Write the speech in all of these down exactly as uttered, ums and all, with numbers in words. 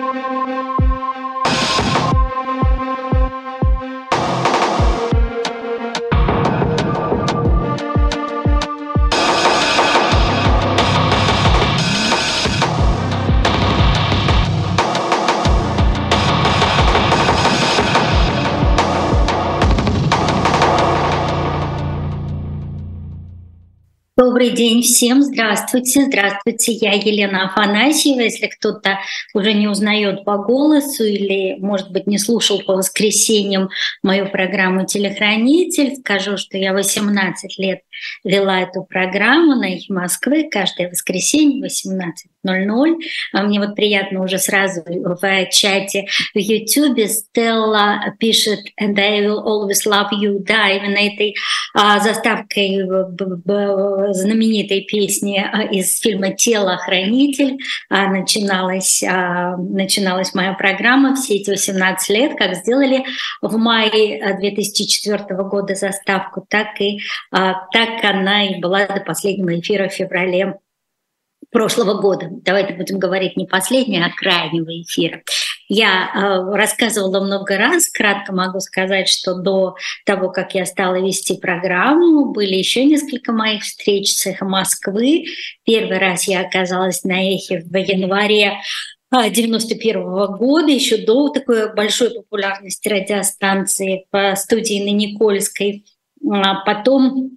Добрый день всем, здравствуйте, здравствуйте, я Елена Афанасьева. Если кто-то уже не узнает по голосу или, может быть, не слушал по воскресеньям мою программу «Телехранитель», скажу, что я восемнадцать лет вела эту программу на «Эхе Москвы» каждое воскресенье в восемнадцать ноль ноль. А мне вот приятно уже сразу в чате в Ютубе Стелла пишет «And I will always love you». Да, именно этой а, заставкой знаменитой песни из фильма «Телохранитель» начиналась, начиналась моя программа все эти восемнадцать лет, как сделали в мае две тысячи четвёртого года заставку, так и так она и была до последнего эфира в феврале прошлого года. Давайте будем говорить не последнего, а крайнего эфира. Я э, рассказывала много раз, кратко могу сказать, что до того, как я стала вести программу, были еще несколько моих встреч с «Эхо Москвы». Первый раз я оказалась на «Эхе» в январе девяносто первого года, еще до такой большой популярности радиостанции по студии на Никольской. А потом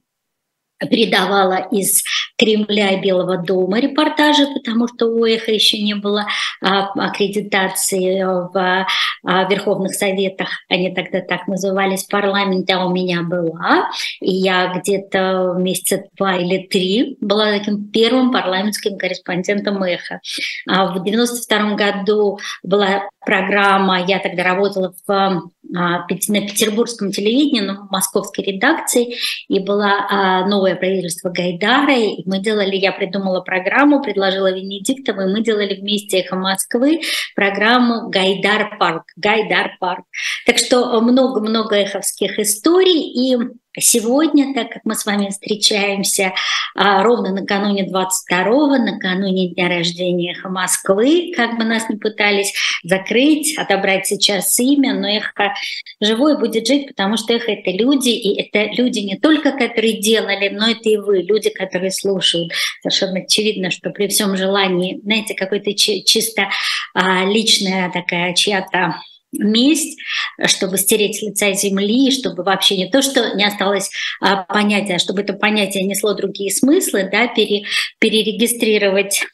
передавала из Кремля и Белого дома репортажи, потому что у «Эхо» еще не было а, аккредитации в а, Верховных Советах, они тогда так назывались, парламента, а у меня была. И я где-то месяца два или три была таким первым парламентским корреспондентом «Эхо». А в девяносто втором году была программа, я тогда работала в на петербургском телевидении, но в московской редакции, и была новое правительство Гайдара, и мы делали, я придумала программу, предложила Венедиктову, и мы делали вместе «Эхо Москвы» программу «Гайдар парк», «Гайдар парк». Так что много-много эховских историй, и сегодня, так как мы с вами встречаемся а, ровно накануне двадцать второго, накануне дня рождения «Эхо Москвы», как бы нас ни пытались закрыть, отобрать сейчас имя, но «Эхо» живое будет жить, потому что «Эхо» — это люди, и это люди не только, которые делали, но это и вы, люди, которые слушают. Совершенно очевидно, что при всем желании, знаете, какой-то чи- чисто а, личная такая чья-то месть, чтобы стереть с лица земли, чтобы вообще не то, что не осталось а, понятия, а чтобы это понятие несло другие смыслы, да, пере, перерегистрировать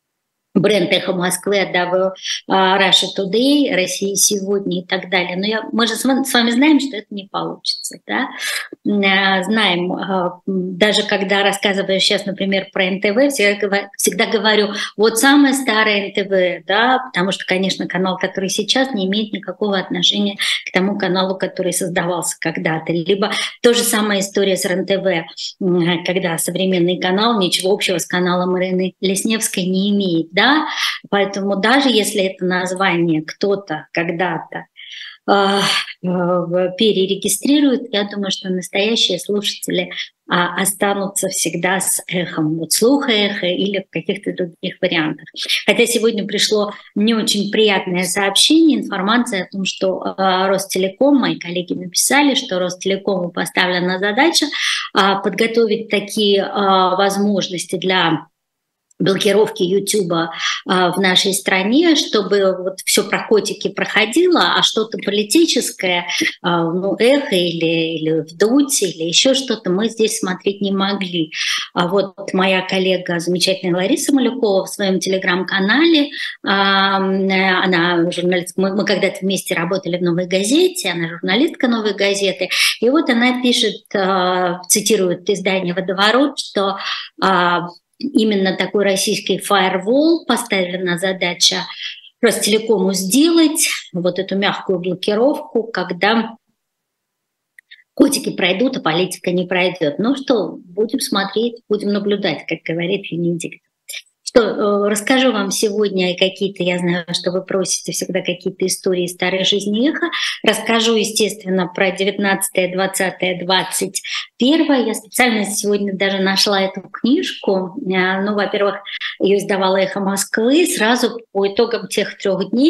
бренд «Эхо Москвы», отдав Russia Today, Россия сегодня и так далее. Но я, мы же с вами, с вами знаем, что это не получится. Да? Знаем, даже когда рассказываю сейчас, например, про эн тэ вэ, всегда, всегда говорю, вот самое старое эн тэ вэ, да, потому что, конечно, канал, который сейчас, не имеет никакого отношения к тому каналу, который создавался когда-то. Либо то же самая история с эр эн тэ вэ, когда современный канал ничего общего с каналом Ирины Лесневской не имеет. Да? Да? Поэтому даже если это название кто-то когда-то э, э, перерегистрирует, я думаю, что настоящие слушатели э, останутся всегда с эхом, вот слух эхо или в каких-то других вариантах. Хотя сегодня пришло не очень приятное сообщение, информация о том, что э, Ростелеком, мои коллеги написали, что Ростелекому поставлена задача э, подготовить такие э, возможности для блокировки Ютуба а, в нашей стране, чтобы вот все про котики проходило, а что-то политическое, а, ну, «Эхо» или, или «Вдуть» или еще что-то мы здесь смотреть не могли. А вот моя коллега, замечательная Лариса Малюкова, в своем телеграм-канале, а, она журналист, мы, мы когда-то вместе работали в «Новой газете», она журналистка «Новой газеты», и вот она пишет, а, цитирует издание «Водоворот», что а, именно такой российский фаервол поставлена задача Ростелекому сделать, вот эту мягкую блокировку, когда котики пройдут, а политика не пройдет. Ну что, будем смотреть, будем наблюдать, как говорит Венедикт. Что, расскажу вам сегодня какие-то, я знаю, что вы просите всегда какие-то истории старой жизни «Эхо». Расскажу, естественно, про девятнадцатое, двадцатое, двадцать первое. Я специально сегодня даже нашла эту книжку. Ну, во-первых, ее издавала «Эхо Москвы». Сразу по итогам тех трех дней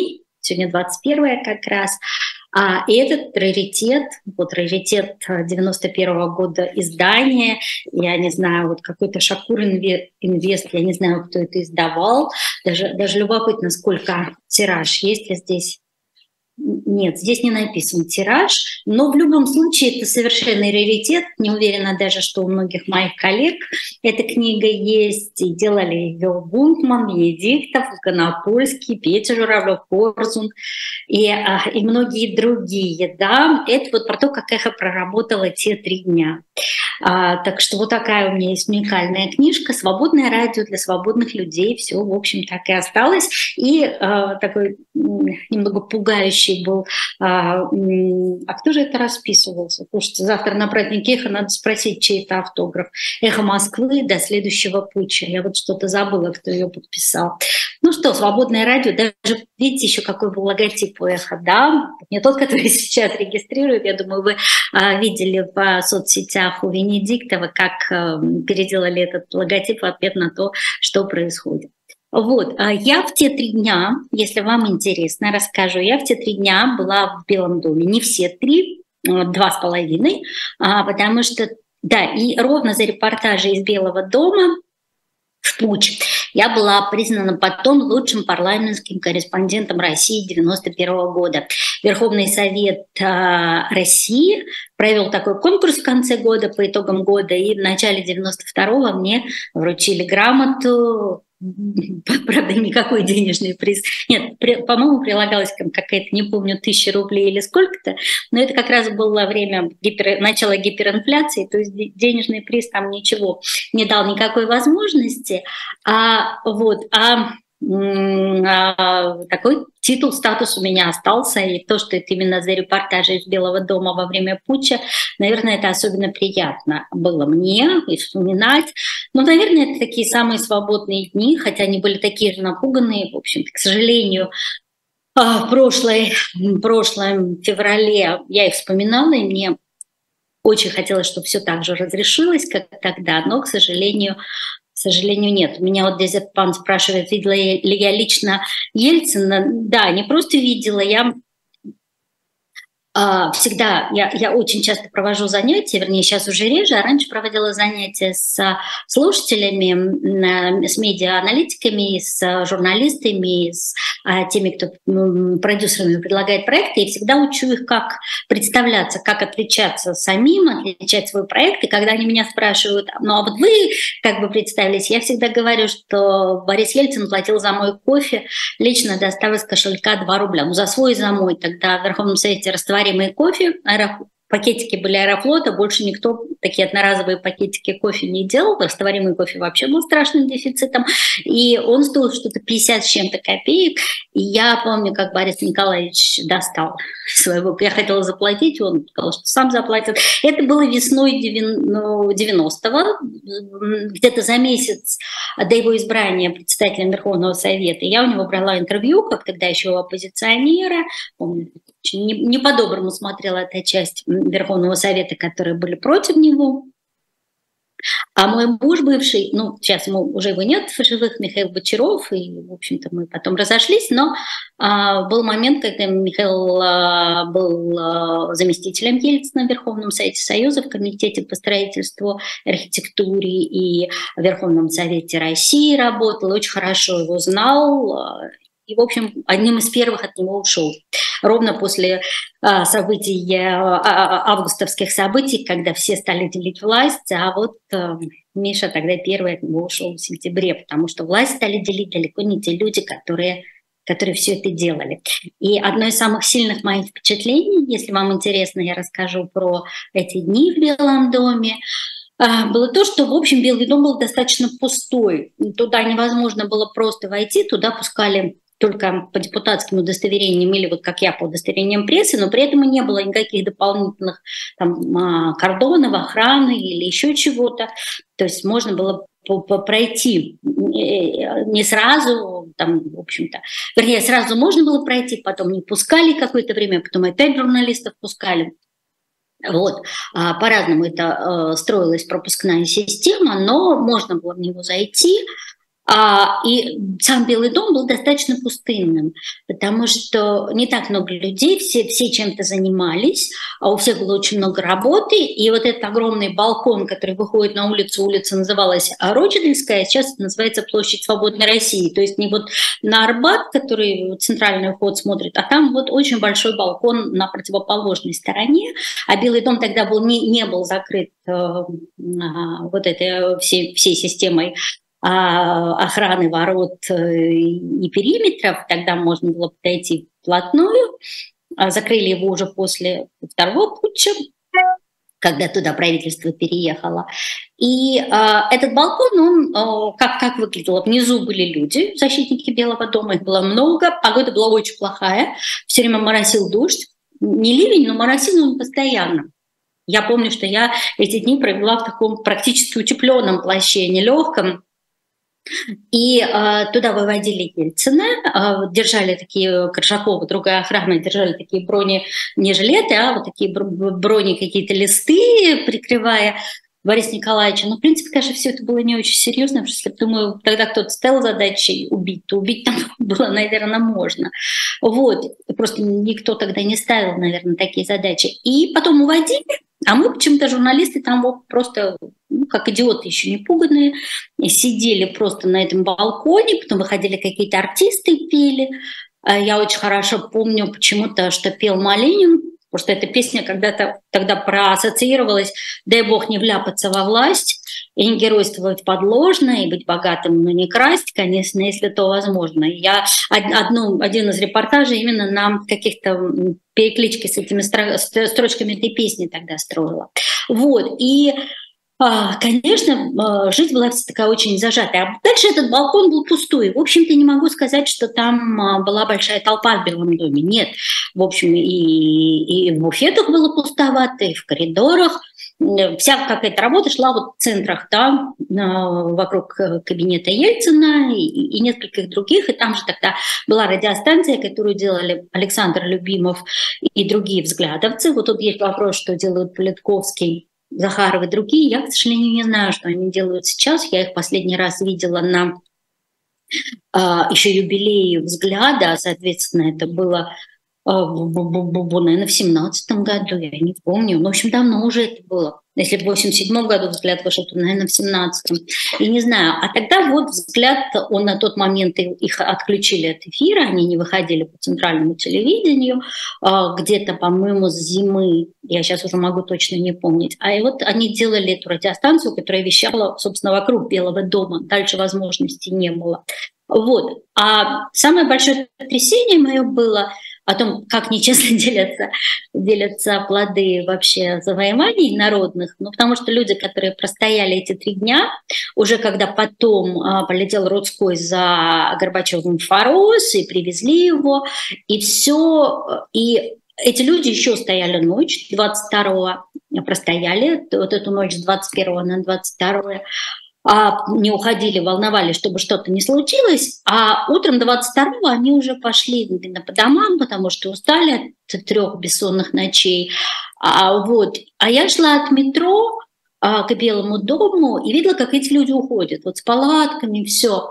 сегодня двадцать первое как раз. А этот раритет, вот раритет девяносто первого года издания, я не знаю, вот какой-то Шакур Инвест, я не знаю, кто это издавал, даже, даже любопытно, сколько тираж, есть ли здесь. Нет, здесь не написан тираж, но в любом случае это совершенный раритет. Не уверена даже, что у многих моих коллег эта книга есть. И делали ее Бунтман, Венедиктов, Конопольский, Петя Журавлев, Корзун и, и многие другие. Да? Это вот про то, как Эхо проработало те три дня. А, так что вот такая у меня есть уникальная книжка «Свободное радио для свободных людей». Все, в общем, так и осталось. И а, такой немного пугающий был. А, а кто же это расписывался? Слушайте, завтра на празднике Эхо надо спросить, чей это автограф. «Эхо Москвы до следующего путча». Я вот что-то забыла, кто ее подписал. Ну что, «Свободное радио». Даже видите, еще какой был логотип у Эхо, да? Не тот, который сейчас регистрирует. Я думаю, вы а, видели в соцсетях у Венедиктова, как а, переделали этот логотип в ответ на то, что происходит. Вот, я в те три дня, если вам интересно, расскажу, я в те три дня была в Белом доме, не все три, два с половиной, потому что, да, и ровно за репортажи из Белого дома в путч я была признана потом лучшим парламентским корреспондентом России девяносто первого года. Верховный Совет России провел такой конкурс в конце года, по итогам года, и в начале девяносто второго мне вручили грамоту. Правда, никакой денежный приз. Нет, при, по-моему, прилагалась какая-то, не помню, тысяча рублей или сколько-то, но это как раз было время гипер, начала гиперинфляции, то есть денежный приз там ничего не дал никакой возможности. А, вот, а, а такой титул, статус у меня остался, и то, что это именно за репортажи из Белого дома во время путча, наверное, это особенно приятно было мне и вспоминать. Но, наверное, это такие самые свободные дни, хотя они были такие же напуганные, в общем-то, к сожалению. В прошлой, в прошлом феврале я их вспоминала, и мне очень хотелось, чтобы все так же разрешилось, как тогда, но, к сожалению, К сожалению, нет. Меня вот здесь этот пан спрашивает, видела ли я лично Ельцина. Да, не просто видела, я а, всегда, я, я очень часто провожу занятия, вернее, сейчас уже реже, а раньше проводила занятия с слушателями, с медиа-аналитиками, с журналистами, с а, теми, кто продюсерами предлагает проекты, и всегда учу их, как представляться, как отличаться самим, отличать свой проект. И когда они меня спрашивают, ну а вот вы как бы представились, я всегда говорю, что Борис Ельцин платил за мой кофе, лично достал из кошелька два рубля. Ну, за свой и за мой. Тогда в Верховном Совете растворили кофе, аэрофлот, пакетики были Аэрофлота, больше никто такие одноразовые пакетики кофе не делал, растворимый кофе вообще был страшным дефицитом, и он стоил что-то пятьдесят с чем-то копеек, и я помню, как Борис Николаевич достал своего, я хотела заплатить, он сказал, что сам заплатит. Это было весной девяностого, где-то за месяц до его избрания председателем Верховного Совета. Я у него брала интервью, как тогда еще оппозиционера, помню, не, не по-доброму смотрела эта часть Верховного Совета, которые были против него. А мой муж бывший, ну, сейчас ему уже его нет в живых, Михаил Бочаров, и, в общем-то, мы потом разошлись, но а, был момент, когда Михаил а, был а, заместителем Ельцина в Верховном Совете Союза, в Комитете по строительству, архитектуре и в Верховном Совете России работал, очень хорошо его знал, и, в общем, одним из первых от него ушел. Ровно после а, событий, а, августовских событий, когда все стали делить власть, а вот а, Миша тогда первый от него ушел в сентябре, потому что власть стали делить далеко не те люди, которые, которые все это делали. И одно из самых сильных моих впечатлений, если вам интересно, я расскажу про эти дни в Белом доме, было то, что, в общем, Белый дом был достаточно пустой. Туда невозможно было просто войти, туда пускали только по депутатским удостоверениям или вот как я по удостоверениям прессы, но при этом и не было никаких дополнительных там, кордонов, охраны или еще чего-то. То есть можно было пройти не сразу, там, в общем-то, вернее, сразу можно было пройти, потом не пускали какое-то время, потом опять журналистов пускали. Вот. По-разному это строилась пропускная система, но можно было в него зайти. А, и сам Белый дом был достаточно пустынным, потому что не так много людей, все, все чем-то занимались, а у всех было очень много работы, и вот этот огромный балкон, который выходит на улицу, улица называлась Рочдельская, сейчас это называется Площадь Свободной России, то есть не вот на Арбат, который центральный вход смотрит, а там вот очень большой балкон на противоположной стороне, а Белый дом тогда был, не, не был закрыт э, вот этой всей, всей системой охраны ворот и периметров, тогда можно было подойти вплотную. Закрыли его уже после второго путча, когда туда правительство переехало. И э, этот балкон, он э, как, как выглядел? Внизу были люди, защитники Белого дома, их было много, погода была очень плохая, все время моросил дождь, не ливень, но моросил он постоянно. Я помню, что я эти дни провела в таком практически утепленном плаще, нелегком. И э, туда выводили Ельцина, э, держали такие, Коршакова, другая охрана, держали такие брони, не жилеты, а вот такие брони, какие-то листы, прикрывая Бориса Николаевича. Но, в принципе, конечно, все это было не очень серьезно, потому что, думаю, тогда кто-то ставил задачей убить, то убить там было, наверное, можно. Вот. Просто никто тогда не ставил, наверное, такие задачи. И потом уводили, а мы почему-то, журналисты, там вот просто, ну, как идиоты еще не пуганные, сидели просто на этом балконе, потом выходили какие-то артисты, пели. Я очень хорошо помню почему-то, что пел Малинин, потому что эта песня когда-то тогда проассоциировалась «Дай бог не вляпаться во власть, и не геройствовать подложно, и быть богатым, но не красть, конечно, если то возможно». Я одну, один из репортажей именно на каких-то перекличке с этими строчками этой песни тогда строила. Вот, и конечно, жизнь была такая очень зажатая. А дальше этот балкон был пустой. В общем-то, не могу сказать, что там была большая толпа в Белом доме. Нет. В общем, и, и в буфетах было пустовато, и в коридорах. Вся какая-то работа шла вот в центрах, да, вокруг кабинета Ельцина и, и нескольких других. И там же тогда была радиостанция, которую делали Александр Любимов и другие взглядовцы. Вот тут есть вопрос, что делают Политковский, Захаров и другие. Я, к сожалению, не знаю, что они делают сейчас. Я их последний раз видела на э, еще юбилее «Взгляда». Соответственно, это было, э, наверное, в семнадцатом году, я не помню. Ну, в общем, давно уже это было. Если в восемьдесят седьмом году «Взгляд» вышел, то, наверное, в семнадцатом. И не знаю. А тогда вот «Взгляд», он на тот момент, их отключили от эфира, они не выходили по центральному телевидению. Где-то, по-моему, с зимы, я сейчас уже могу точно не помнить. А и вот они делали эту радиостанцию, которая вещала, собственно, вокруг Белого дома. Дальше возможностей не было. Вот. А самое большое потрясение мое было о том, как нечестно делятся, делятся плоды вообще завоеваний народных, ну, потому что люди, которые простояли эти три дня, уже когда потом а, полетел Рудской за Горбачевым в Форос, и привезли его, и все, и эти люди еще стояли ночь, двадцать второго простояли, вот эту ночь с двадцать первого на двадцать второе, а не уходили, волновались, чтобы что-то не случилось, а утром двадцать второго они уже пошли по домам, потому что устали от трех бессонных ночей. А, вот. а я шла от метро а, к Белому дому и видела, как эти люди уходят, вот с палатками, все.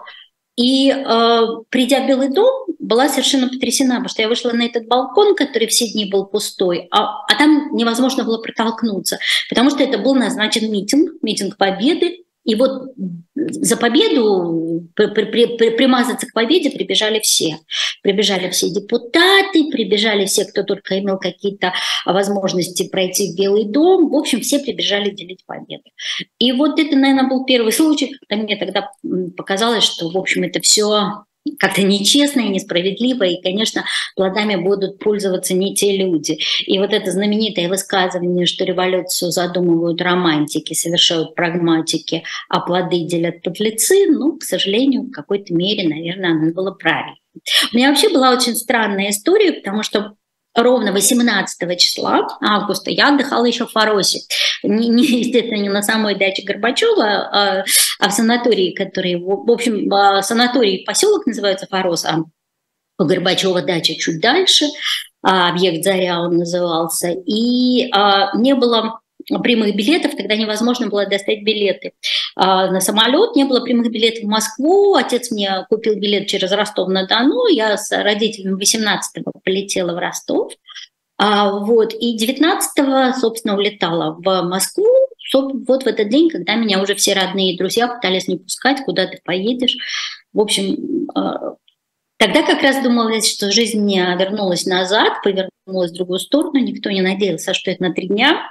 И э, придя в Белый дом, была совершенно потрясена, потому что я вышла на этот балкон, который все дни был пустой, а, а там невозможно было протолкнуться, потому что это был назначен митинг, митинг Победы. И вот за победу, при, при, при, примазаться к победе прибежали все. Прибежали все депутаты, прибежали все, кто только имел какие-то возможности пройти в Белый дом. В общем, все прибежали делить победу. И вот это, наверное, был первый случай, когда мне тогда показалось, что, в общем, это все как-то нечестно и несправедливо, и, конечно, плодами будут пользоваться не те люди. И вот это знаменитое высказывание, что революцию задумывают романтики, совершают прагматики, а плоды делят подлецы, ну, к сожалению, в какой-то мере, наверное, оно было правильно. У меня вообще была очень странная история, потому что ровно восемнадцатого числа августа я отдыхала еще в Форосе. Не, не, естественно, не на самой даче Горбачева, а, а в санатории, который, в общем, санаторий поселок называется Форос, а у Горбачева дача чуть дальше, а, объект «Заря» он назывался. И а, не было прямых билетов, тогда невозможно было достать билеты на самолет, не было прямых билетов в Москву, отец мне купил билет через Ростов-на-Дону, я с родителями восемнадцатого полетела в Ростов, вот, и девятнадцатого, собственно, улетала в Москву, вот в этот день, когда меня уже все родные и друзья пытались не пускать, куда ты поедешь. В общем, тогда как раз думалось, что жизнь вернулась назад, повернулась в другую сторону, никто не надеялся, что это на три дня.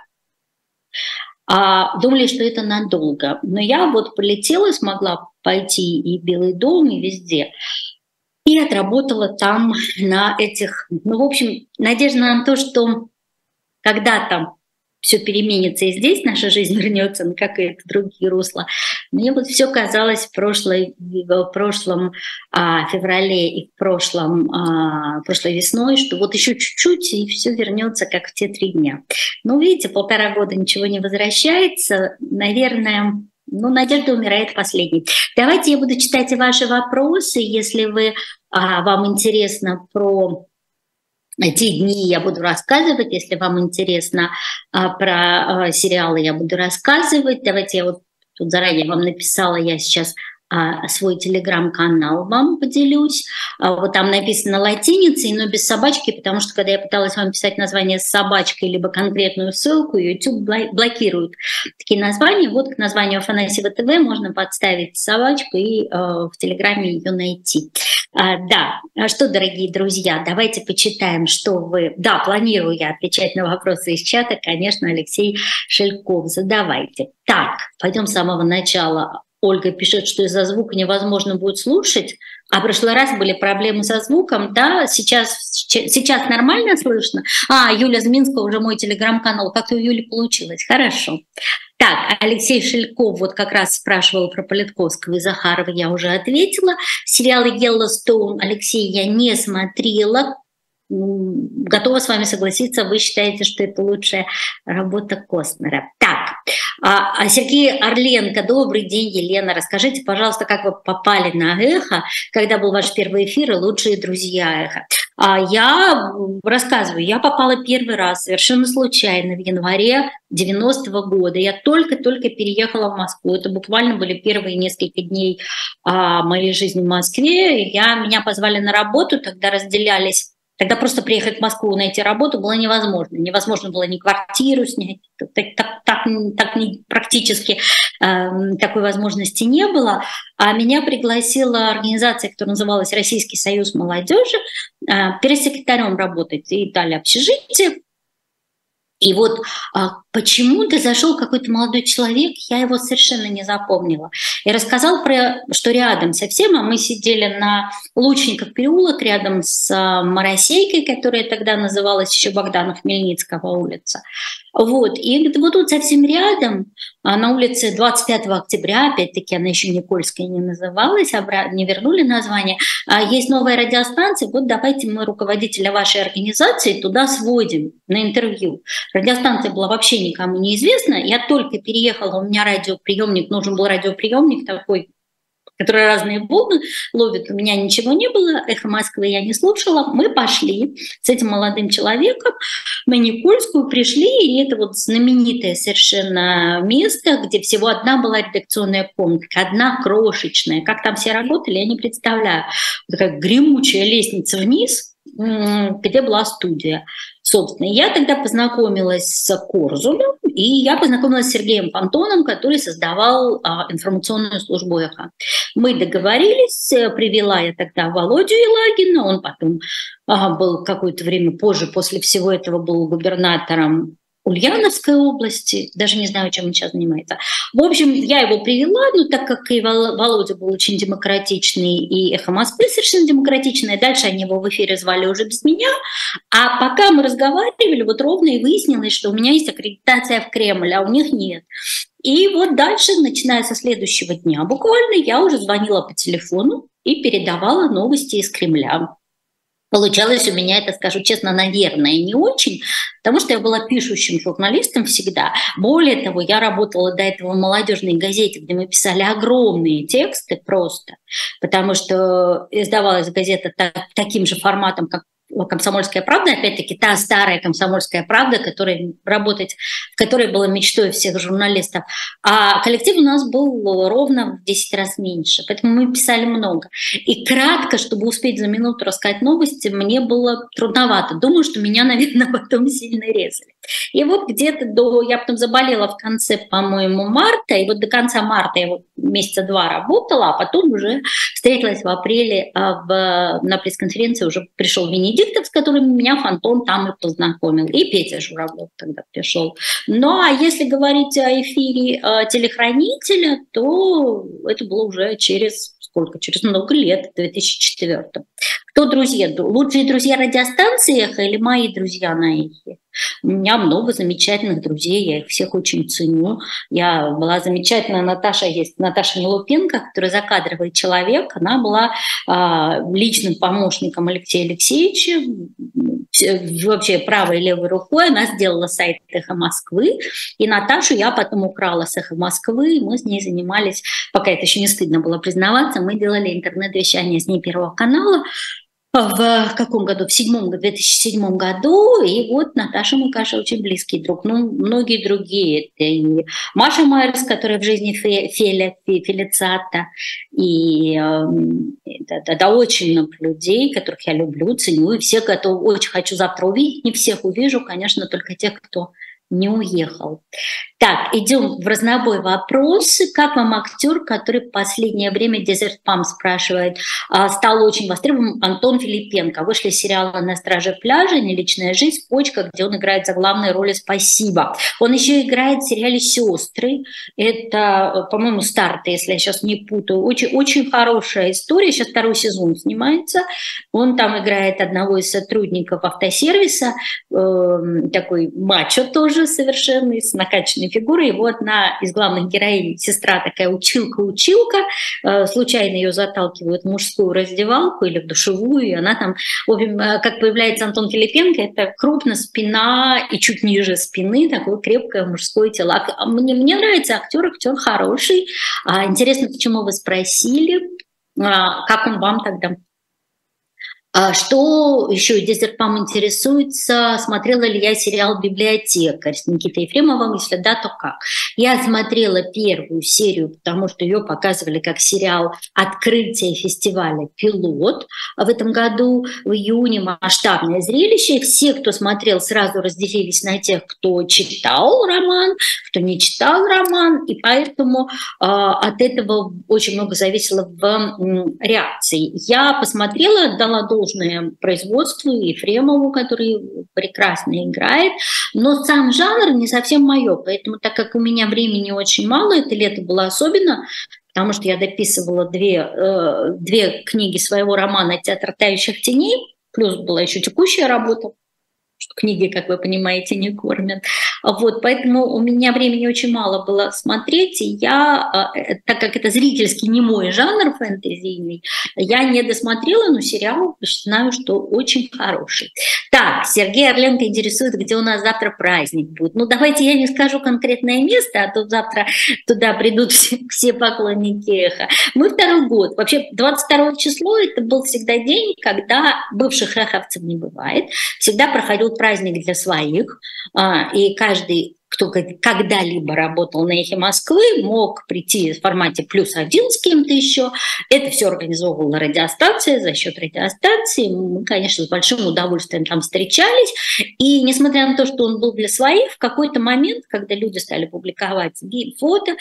А думали, что это надолго. Но я вот полетела, смогла пойти и в Белый дом, и везде. И отработала там на этих... Ну, в общем, надежда на то, что когда-то все переменится, и здесь наша жизнь вернется на какие-то другие русла. Мне вот все казалось в, прошлой, в прошлом а, феврале и в прошлом, а, прошлой весной, что вот еще чуть-чуть, и все вернется, как в те три дня. Ну, видите, полтора года ничего не возвращается. Наверное, ну, надежда умирает последней. Давайте я буду читать ваши вопросы, если вы, а, вам интересно про... Эти дни я буду рассказывать, если вам интересно а, про а, сериалы, я буду рассказывать. Давайте я вот тут заранее вам написала, я сейчас а, свой телеграм-канал вам поделюсь. А, вот там написано латиницей, но без собачки, потому что когда я пыталась вам писать название с собачкой, либо конкретную ссылку, YouTube блокирует такие названия. Вот к названию Афанасьева ТВ можно подставить собачку и а, в телеграме ее найти. А, да, а что, дорогие друзья, давайте почитаем, что вы... Да, планирую я отвечать на вопросы из чата, конечно, Алексей Шельков, задавайте. Так, пойдем с самого начала. Ольга пишет, что из-за звука невозможно будет слушать, а в прошлый раз были проблемы со звуком, да, сейчас, сейчас нормально слышно? А, Юля Зминская, уже мой телеграм-канал, как у Юли получилось, хорошо. Так, Алексей Шельков вот как раз спрашивал про Политковского и Захарова, я уже ответила. Сериалы Yellowstone, Алексей, я не смотрела. Готова с вами согласиться, вы считаете, что это лучшая работа Костнера. Так, а Сергей Орленко, добрый день, Елена. Расскажите, пожалуйста, как вы попали на «Эхо», когда был ваш первый эфир и «Лучшие друзья Эхо». Я рассказываю, я попала первый раз совершенно случайно в январе девяностого года. Я только-только переехала в Москву. Это буквально были первые несколько дней моей жизни в Москве. Я, меня позвали на работу, тогда разделялись. Тогда просто приехать в Москву, найти работу было невозможно. Невозможно было ни квартиру снять, так, так, так, так не, практически э, такой возможности не было. А меня пригласила организация, которая называлась Российский союз молодежи, э, пресс-секретарем работать и дали общежитие. И вот а, почему-то зашел какой-то молодой человек, я его совершенно не запомнила. И рассказал, про, что рядом совсем, а мы сидели на Лучников переулок, рядом с а, Моросейкой, которая тогда называлась еще Богданов-Хмельницкого улица. Вот. И вот тут совсем рядом, а, на улице двадцать пятого октября, опять-таки она еще Никольская не называлась, обра- не вернули название, а, есть новая радиостанция, вот давайте мы руководителя вашей организации туда сводим на интервью. Радиостанция была вообще никому неизвестна. Я только переехала, у меня радиоприемник, нужен был радиоприемник такой, который разные волны ловит. У меня ничего не было, «Эхо Москвы» я не слушала. Мы пошли с этим молодым человеком на Никольскую, пришли, и это вот знаменитое совершенно место, где всего одна была редакционная комната, одна крошечная. Как там все работали, я не представляю. Такая гремучая лестница вниз, где была студия. Собственно, я тогда познакомилась с Корзуном, и я познакомилась с Сергеем Фонтоном, который создавал а, информационную службу «Эхо». Мы договорились, привела я тогда Володю Елагина, он потом а, был какое-то время позже, после всего этого был губернатором Ульяновской области, даже не знаю, чем он сейчас занимается. В общем, я его привела, но так как и Володя был очень демократичный, и «Эхо Москвы» совершенно демократичное, дальше они его в эфире звали уже без меня, а пока мы разговаривали, вот ровно и выяснилось, что у меня есть аккредитация в Кремль, а у них нет. И вот дальше, начиная со следующего дня, буквально я уже звонила по телефону и передавала новости из Кремля. Получалось у меня, это, скажу честно, наверное, не очень, потому что я была пишущим журналистом всегда. Более того, я работала до этого в молодежной газете, где мы писали огромные тексты просто, потому что издавалась газета так, таким же форматом, как «Комсомольская правда», опять-таки та старая «Комсомольская правда», которая, работать, в которой было мечтой всех журналистов. А коллектив у нас был ровно в десять раз меньше, поэтому мы писали много. И кратко, чтобы успеть за минуту рассказать новости, мне было трудновато. Думаю, что меня, наверное, потом сильно резали. И вот где-то до... Я потом заболела в конце, по-моему, марта, и вот до конца марта я вот месяца два работала, а потом уже встретилась в апреле в, на пресс-конференции, уже пришел Венедиктов, с которым меня Фонтон там и познакомил, и Петя Журавлев тогда пришел. Ну, а если говорить о эфире э, телехранителя, то это было уже через сколько? Через много лет, в две тысячи четвёртом. Кто друзья? Лучшие друзья радиостанции «Эхо» или мои друзья на «Эхе»? У меня много замечательных друзей, я их всех очень ценю. Я была замечательная Наташа, есть Наташа Милупенко, которая закадровый человек. Она была э, личным помощником Алексея Алексеевича, вообще правой и левой рукой. Она сделала сайт «Эхо Москвы». И Наташу я потом украла с «Эхо Москвы». И мы с ней занимались, пока это еще не стыдно было признаваться, мы делали интернет-вещание с ней Первого канала. В каком году? В седьмом, две тысячи седьмом году. И вот Наташа Мукаша очень близкий друг. Ну, многие другие. Это и Маша Майерс, которая в жизни Феля, Фелицата. И да, да, да, очень много людей, которых я люблю, ценю. И всех, кого очень хочу завтра увидеть. Не всех увижу, конечно, только тех, кто не уехал. Так, идем в разнобой вопросы. Как вам актер, который в последнее время, Desert Pump спрашивает, стал очень востребованным, Антон Филипенко. Вышли сериалы «На страже пляжа», «Не личная жизнь», «Почка», где он играет за главные роли «Спасибо». Он еще играет в сериале «Сестры». Это, по-моему, старт, если я сейчас не путаю. Очень, очень хорошая история. Сейчас второй сезон снимается. Он там играет одного из сотрудников автосервиса, э, такой мачо тоже совершенный, с накачанной фигуры. Его одна из главных героинь, сестра такая училка-училка, э, случайно ее заталкивают в мужскую раздевалку или в душевую, и она там, в общем, как появляется Антон Филипенко, это крупно спина и чуть ниже спины, такое крепкое мужское тело. Мне, мне нравится актер, актер хороший. А, интересно, почему вы спросили, а, как он вам тогда? А что еще Desert Pump интересуется, смотрела ли я сериал «Библиотекарь» с Никитой Ефремовым, если да, то как? Я смотрела первую серию, потому что ее показывали как сериал открытия фестиваля «Пилот» в этом году, в июне, масштабное зрелище. И все, кто смотрел, сразу разделились на тех, кто читал роман, кто не читал роман, и поэтому э, от этого очень много зависело в э, реакции. Я посмотрела, дала должное производству и Ефремову, который прекрасно играет, но сам жанр не совсем мое, поэтому так как у меня времени очень мало, это лето было особенно, потому что я дописывала две, э, две книги своего романа «Театр тающих теней», плюс была еще текущая работа, что книги, как вы понимаете, не кормят. Вот, поэтому у меня времени очень мало было смотреть, и я, так как это зрительский не мой жанр фэнтезийный, я не досмотрела, но сериал знаю, что очень хороший. Так, Сергей Орленко интересует, где у нас завтра праздник будет. Ну, давайте я не скажу конкретное место, а то завтра туда придут все, все поклонники «Эхо». Мы второй год. Вообще, двадцать второе число – это был всегда день, когда бывших эховцев не бывает. Всегда проходил праздник для своих, и каждый, кто когда-либо работал на «Эхе Москвы», мог прийти в формате плюс один с кем-то еще. Это все организовывала радиостанция, за счет радиостанции. Мы, конечно, с большим удовольствием там встречались. И несмотря на то, что он был для своих, в какой-то момент, когда люди стали публиковать фото,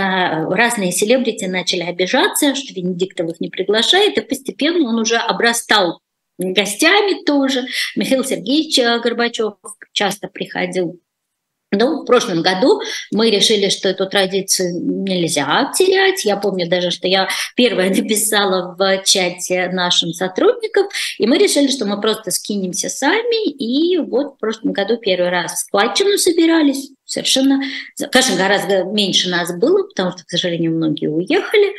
разные селебрити начали обижаться, что Венедиктов их не приглашает, и постепенно он уже обрастал гостями тоже. Михаил Сергеевич Горбачев часто приходил. Ну, в прошлом году мы решили, что эту традицию нельзя терять. Я помню даже, что я первая написала в чате нашим сотрудникам, и мы решили, что мы просто скинемся сами. И вот в прошлом году первый раз в складчину собирались. Совершенно, конечно, гораздо меньше нас было, потому что, к сожалению, многие уехали.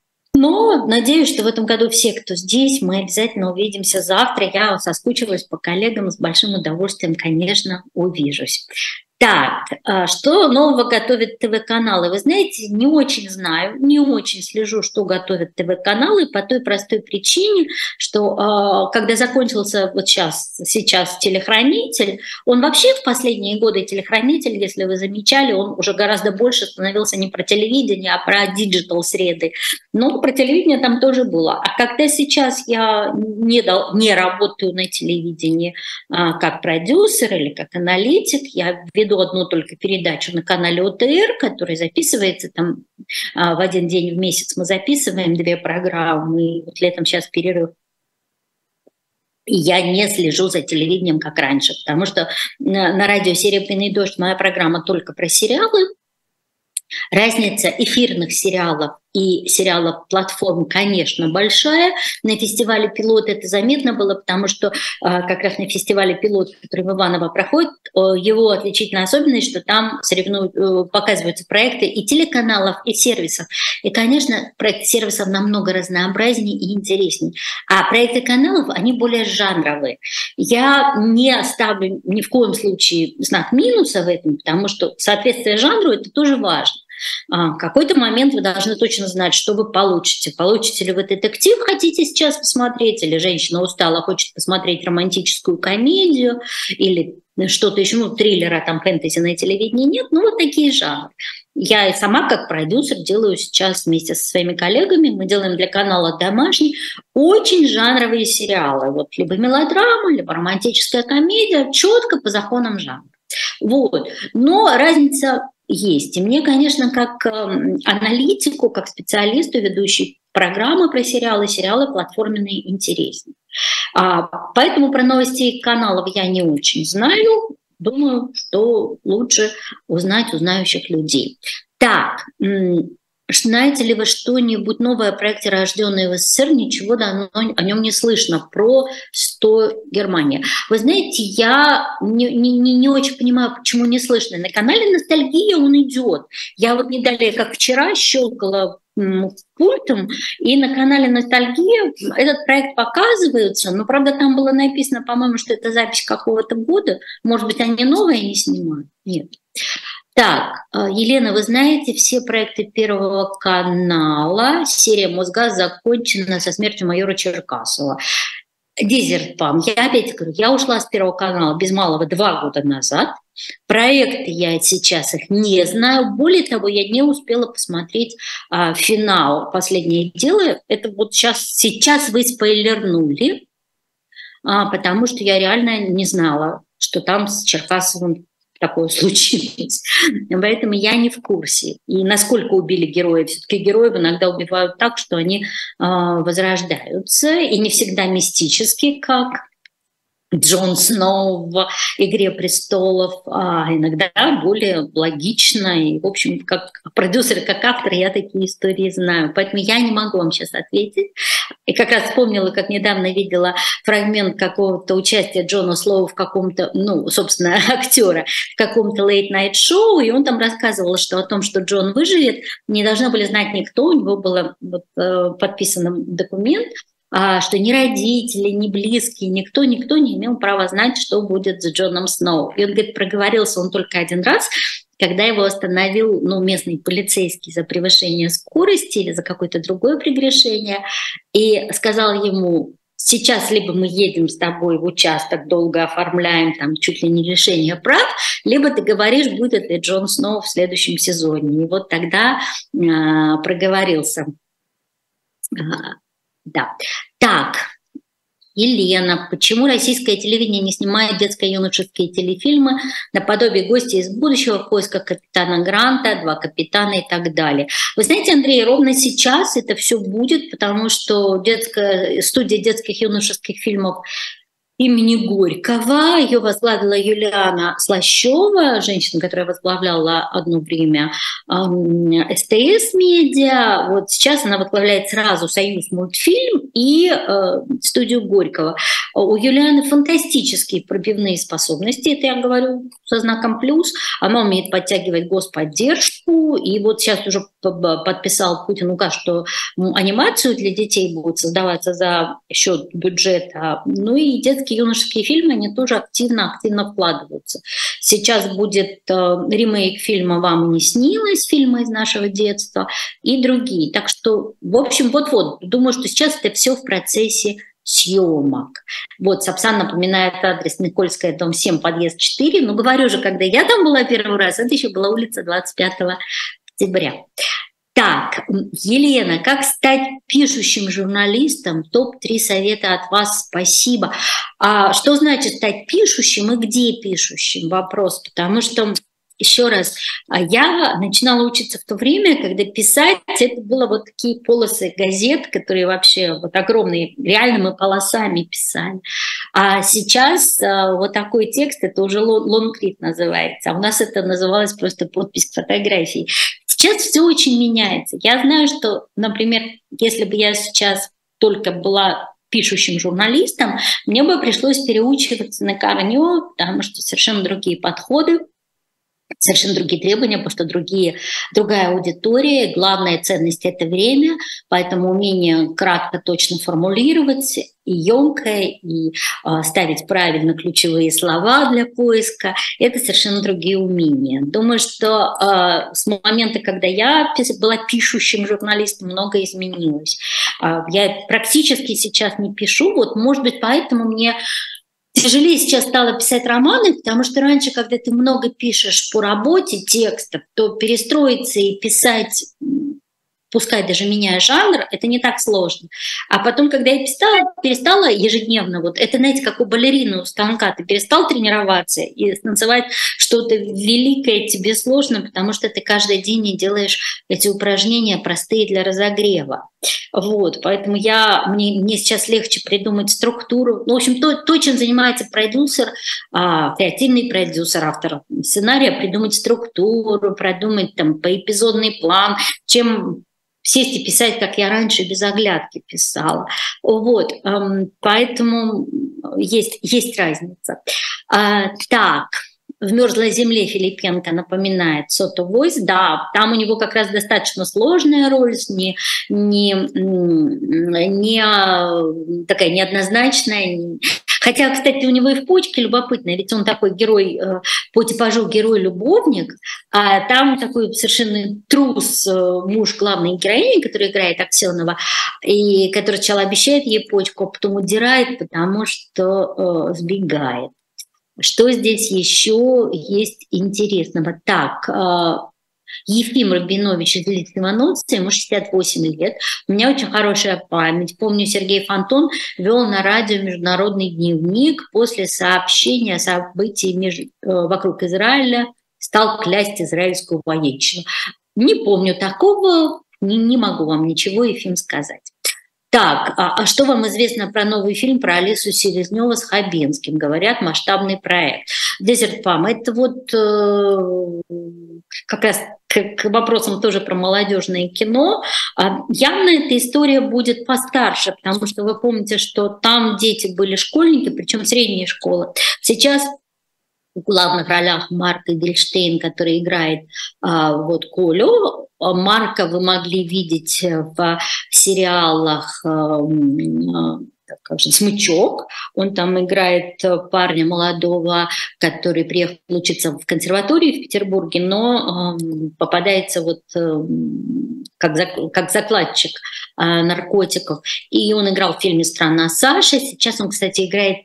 Но надеюсь, что в этом году все, кто здесь, мы обязательно увидимся завтра. Я соскучилась по коллегам, с большим удовольствием, конечно, увижусь. Так, а что нового готовят ТВ-каналы? Вы знаете, не очень знаю, не очень слежу, что готовят ТВ-каналы по той простой причине, что а, когда закончился вот сейчас, сейчас телехранитель, он вообще в последние годы телехранитель, если вы замечали, он уже гораздо больше становился не про телевидение, а про диджитал-среды. Но про телевидение там тоже было. А когда сейчас я не, дал, не работаю на телевидении а, как продюсер или как аналитик, я веду одну только передачу на канале ОТР, которая записывается там а, в один день в месяц. Мы записываем две программы, и вот летом сейчас перерыв. И я не слежу за телевидением, как раньше, потому что на, на радио «Серебряный дождь» моя программа только про сериалы. Разница эфирных сериалов и сериалов платформ, конечно, большая. На фестивале «Пилот» это заметно было, потому что как раз на фестивале «Пилот», который в Иваново проходит, его отличительная особенность, что там соревнуют, показываются проекты и телеканалов, и сервисов. И, конечно, проекты сервисов намного разнообразнее и интереснее. А проекты каналов, они более жанровые. Я не оставлю ни в коем случае знак минуса в этом, потому что соответствие жанру – это тоже важно. В какой-то момент вы должны точно знать, что вы получите. Получите ли вы детектив, хотите сейчас посмотреть, или женщина устала, хочет посмотреть романтическую комедию, или что-то еще, ну, триллера, там, фэнтези на телевидении нет, ну, вот такие жанры. Я и сама как продюсер делаю сейчас вместе со своими коллегами, мы делаем для канала «Домашний» очень жанровые сериалы. Вот либо мелодрама, либо романтическая комедия, четко по законам жанра. Вот. Но разница есть. И мне, конечно, как аналитику, как специалисту, ведущей программы про сериалы, сериалы платформенные интереснее. А, поэтому про новости каналов я не очень знаю. Думаю, что лучше узнать у знающих людей. Так, знаете ли вы что-нибудь новое о проекте «Рожденные в СССР»? Ничего давно о нем не слышно. Про сто Германия. Вы знаете, я не, не, не очень понимаю, почему не слышно. На канале «Ностальгия» он идет. Я вот не далее, как вчера, щелкала пультом, и на канале «Ностальгия» этот проект показывается, но, правда, там было написано, по-моему, что это запись какого-то года. Может быть, они новые не снимают? Нет. Так, Елена, вы знаете, все проекты Первого канала, серия «Мосгаз» закончена со смертью майора Черкасова. Дезертпам. Я опять говорю, я ушла с Первого канала без малого два года назад. Проекты я сейчас их не знаю. Более того, я не успела посмотреть а, финал «Последнее дело». Это вот сейчас, сейчас вы спойлернули, а, потому что я реально не знала, что там с Черкасовым такое случилось. Поэтому я не в курсе. И насколько убили героев. Все-таки героев иногда убивают так, что они э, возрождаются. И не всегда мистически, как Джон Сноу в «Игре престолов», а иногда более логично. И, в общем, как продюсер, как автор, я такие истории знаю. Поэтому я не могу вам сейчас ответить. И как раз вспомнила, как недавно видела фрагмент какого-то участия Джона Сноу в каком-то, ну, собственно, актера в каком-то лейт-найт-шоу, и он там рассказывал, что о том, что Джон выживет, не должны были знать никто. У него был вот, э, подписан документ, что ни родители, ни близкие, никто, никто не имел права знать, что будет с Джоном Сноу. И он, говорит, проговорился он только один раз, когда его остановил, ну, местный полицейский за превышение скорости или за какое-то другое прегрешение, и сказал ему: сейчас либо мы едем с тобой в участок, долго оформляем, там чуть ли не лишение прав, либо ты говоришь, будет ли Джон Сноу в следующем сезоне. И вот тогда э, проговорился. Да. Так, Елена, почему российское телевидение не снимает детско-юношеские телефильмы наподобие «Гости из будущего», «В поисках капитана Гранта», «Два капитана» и так далее? Вы знаете, Андрей, ровно сейчас это все будет, потому что детская, студия детских юношеских фильмов имени Горького, ее возглавила Юлиана Слащева, женщина, которая возглавляла одно время э, СТС Медиа. Вот сейчас она возглавляет сразу Союз мультфильм и э, студию Горького. У Юлианы фантастические пробивные способности, это я говорю со знаком плюс. Она умеет подтягивать господдержку, и вот сейчас уже подписал Путин указ, что анимацию для детей будет создаваться за счет бюджета, ну и детский детские юношеские фильмы, они тоже активно-активно вкладываются. Сейчас будет э, ремейк фильма «Вам не снилось», фильма из нашего детства, и другие. Так что, в общем, вот-вот, думаю, что сейчас это все в процессе съемок. Вот, Сапсан напоминает адрес: Никольская, дом семь, подъезд четыре. Но говорю же, когда я там была первый раз, это еще была улица двадцать пятого октября. Так, Елена, как стать пишущим журналистом? топ три совета от вас, спасибо. А что значит стать пишущим и где пишущим? Вопрос, потому что, еще раз, я начинала учиться в то время, когда писать — это было вот такие полосы газет, которые вообще вот огромные, реально мы полосами писали. А сейчас вот такой текст — это уже лонгрид называется, а у нас это называлось просто подпись к фотографии. Сейчас все очень меняется. Я знаю, что, например, если бы я сейчас только была пишущим журналистом, мне бы пришлось переучиваться на корню, потому что совершенно другие подходы, совершенно другие требования, потому что другие, другая аудитория, главная ценность — это время, поэтому умение кратко, точно формулировать и ёмко, и э, ставить правильно ключевые слова для поиска — это совершенно другие умения. Думаю, что э, с момента, когда я была пишущим журналистом, многое изменилось. Э, я практически сейчас не пишу, вот, может быть, поэтому мне тяжелее сейчас стало писать романы, потому что раньше, когда ты много пишешь по работе текстов, то перестроиться и писать, пускай даже меняя жанр, это не так сложно. А потом, когда я писала, перестала ежедневно, вот это, знаете, как у балерины у станка, ты перестал тренироваться, и танцевать что-то великое тебе сложно, потому что ты каждый день не делаешь эти упражнения простые для разогрева. Вот, поэтому я, мне, мне сейчас легче придумать структуру. Ну, в общем, то, то чем занимается продюсер, а, креативный продюсер, автор сценария, придумать структуру, продумать там поэпизодный план, чем сесть и писать, как я раньше, без оглядки писала. Вот, эм, поэтому есть, есть разница. А, так. В «Мёрзлой земле» Филипенко напоминает Сото Войс. Да, там у него как раз достаточно сложная роль, не, не, не такая неоднозначная. Хотя, кстати, у него и в «Почке» любопытно, ведь он такой герой, по типажу герой-любовник, а там такой совершенно трус муж главной героини, который играет Аксенова, и который сначала обещает ей почку, а потом удирает, потому что э, сбегает. Что здесь еще есть интересного? Так, Ефим Рабинович из Литвановца, ему шестьдесят восемь лет. У меня очень хорошая память. Помню, Сергей Фонтон вел на радио международный дневник после сообщения о событиях между, вокруг Израиля, стал клясть израильскую военщину. Не помню такого, не, не могу вам ничего, Ефим, сказать. Так, а, а что вам известно про новый фильм про Алису Селезнёва с Хабенским? Говорят, масштабный проект. Desert Farm. Это вот э, как раз к, к вопросам тоже про молодежное кино. А, явно эта история будет постарше, потому что вы помните, что там дети были школьники, причем средней школы. Сейчас в главных ролях Марк Игельштейн, который играет а, вот Колю. Марка вы могли видеть в сериалах как же, «Смычок». Он там играет парня молодого, который приехал учиться в консерватории в Петербурге, но попадается вот как, зак, как закладчик наркотиков. И он играл в фильме «Страна Саши». Сейчас он, кстати, играет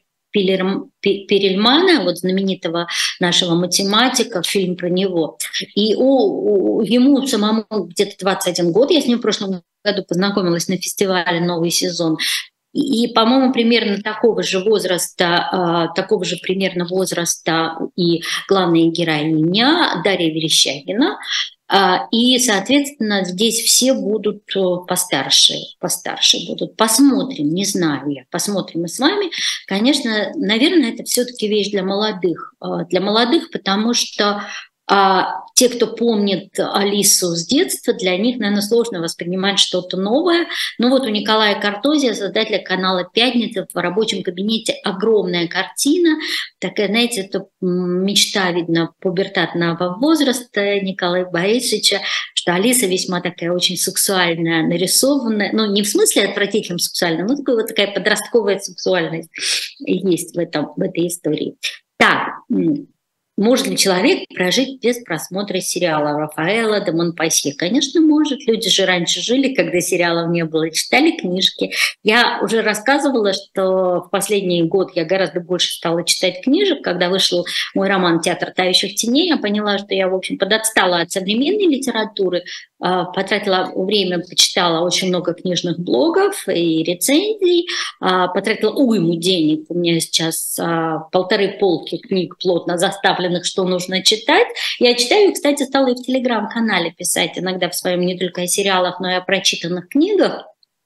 Перельмана, вот знаменитого нашего математика, фильм про него. И у, у, ему самому где-то двадцать один год, я с ним в прошлом году познакомилась на фестивале «Новый сезон». И, и по-моему, примерно такого же возраста, э, такого же примерно возраста и главная героиня Дарья Верещагина. И, соответственно, здесь все будут постарше, постарше будут. Посмотрим, не знаю я, посмотрим мы с вами. Конечно, наверное, это все-таки вещь для молодых, для молодых, потому что а те, кто помнит Алису с детства, для них, наверное, сложно воспринимать что-то новое. Но вот у Николая Картозия, создателя канала «Пятница», в рабочем кабинете огромная картина. Такая, знаете, это мечта, видно, пубертатного возраста Николая Борисовича, что Алиса весьма такая очень сексуальная, нарисованная, ну, не в смысле отвратительно сексуальная, но такая вот такая подростковая сексуальность есть в, этом, в этой истории. Так, может ли человек прожить без просмотра сериала Рафаэла де Монпасье? Конечно, может. Люди же раньше жили, когда сериалов не было, читали книжки. Я уже рассказывала, что в последний год я гораздо больше стала читать книжек. Когда вышел мой роман «Театр тающих теней», я поняла, что я, в общем, подотстала от современной литературы, потратила время, почитала очень много книжных блогов и рецензий, потратила уйму денег. У меня сейчас полторы полки книг плотно заставленных, что нужно читать. Я читаю, кстати, стала и в Телеграм-канале писать иногда в своем не только о сериалах, но и о прочитанных книгах.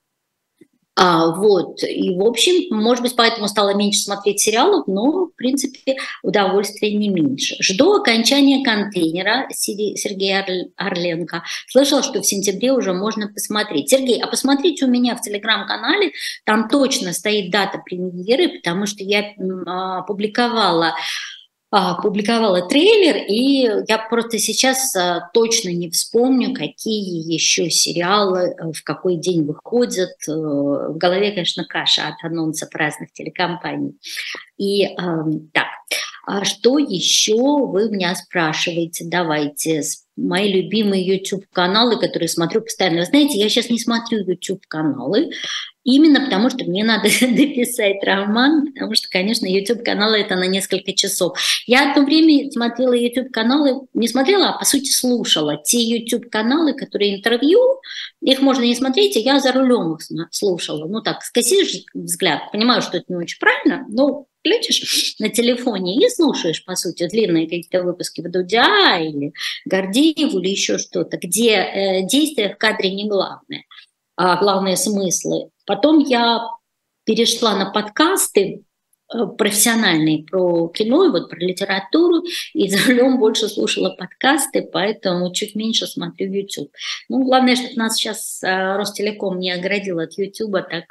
А, вот, и, в общем, может быть, поэтому стала меньше смотреть сериалов, но, в принципе, удовольствия не меньше. Жду окончания «Контейнера» Сергея Орленко. Слышала, что в сентябре уже можно посмотреть. Сергей, а посмотрите у меня в Телеграм-канале, там точно стоит дата премьеры, потому что я а, публиковала публиковала трейлер, и я просто сейчас а, точно не вспомню, какие еще сериалы а, в какой день выходят. А, в голове, конечно, каша от анонсов разных телекомпаний. И а, так, а что еще вы меня спрашиваете? Давайте, мои любимые YouTube-каналы, которые смотрю постоянно. Вы знаете, я сейчас не смотрю YouTube-каналы, именно потому что мне надо дописать роман, потому что, конечно, YouTube-каналы – это на несколько часов. Я одно время смотрела YouTube-каналы, не смотрела, а по сути слушала те YouTube-каналы, которые интервью, их можно не смотреть, а я за рулем их слушала. Ну так, скосишь взгляд, понимаю, что это не очень правильно, но включишь на телефоне и слушаешь, по сути, длинные какие-то выпуски Вдудя или Гордееву или еще что-то, где э, действие в кадре не главное, а главные смыслы. Потом я перешла на подкасты профессиональные про кино и вот про литературу, и за рулем больше слушала подкасты, поэтому чуть меньше смотрю YouTube. Ну, главное, чтобы нас сейчас Ростелеком не оградил от YouTube, так.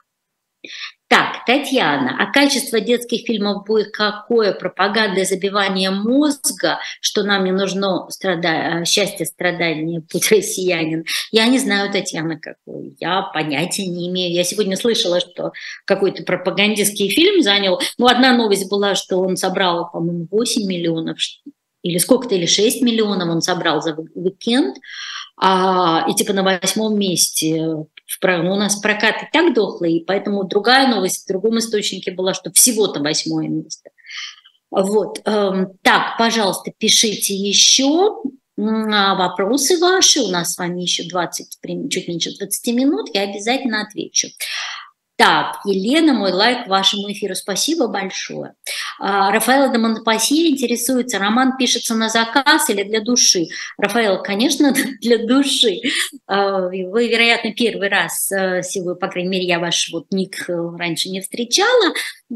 Так, Татьяна, а качество детских фильмов будет какое? Пропаганда и забивание мозга, что нам не нужно страда... счастье, страдания, путь россиянин. Я не знаю, Татьяна, какой. Я понятия не имею. Я сегодня слышала, что какой-то пропагандистский фильм занял. Ну, одна новость была, что он собрал, по-моему, восемь миллионов или сколько-то, или шесть миллионов он собрал за уикенд. А, и типа на восьмом месте. Ну, у нас прокат и так дохлый, и поэтому другая новость в другом источнике была, что всего-то восьмое место. Вот. Так, пожалуйста, пишите еще вопросы ваши. У нас с вами еще двадцать, чуть меньше двадцати минут, я обязательно отвечу. Так, Елена, мой лайк вашему эфиру. Спасибо большое. Рафаэло де Монпасье интересуется, роман пишется на заказ или для души? Рафаэл, конечно, для души. Вы, вероятно, первый раз, по крайней мере, я ваш вот ник раньше не встречала.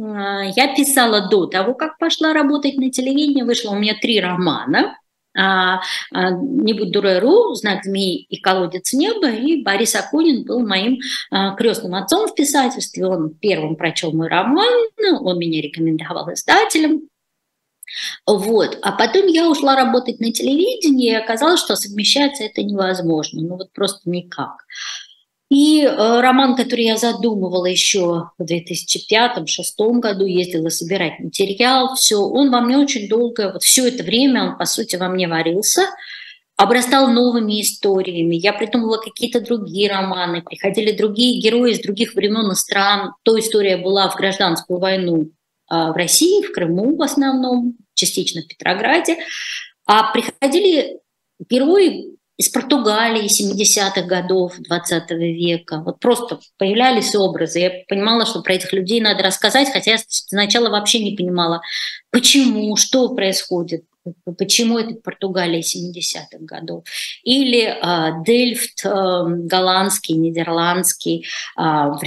Я писала до того, как пошла работать на телевидении. Вышло у меня три романа. А, а, «Не будь дурой.ру», «Знак змеи» и «Колодец неба». И Борис Акунин был моим а, крестным отцом в писательстве. Он первым прочел мой роман, он меня рекомендовал издателям. Вот. А потом я ушла работать на телевидении, и оказалось, что совмещаться это невозможно. Ну вот просто никак. И э, роман, который я задумывала еще в две тысячи пятом — две тысячи шестом году, ездила собирать материал, все, он во мне очень долго, вот все это время он, по сути, во мне варился, обрастал новыми историями. Я придумывала какие-то другие романы, приходили другие герои из других времен и стран. То история была в гражданскую войну э, в России, в Крыму в основном, частично в Петрограде. А приходили герои из Португалии семидесятых годов двадцатого века. Вот просто появлялись образы. Я понимала, что про этих людей надо рассказать, хотя я сначала вообще не понимала, почему, что происходит, почему это Португалия семидесятых годов. Или э, Дельфт, э, голландский, нидерландский, э,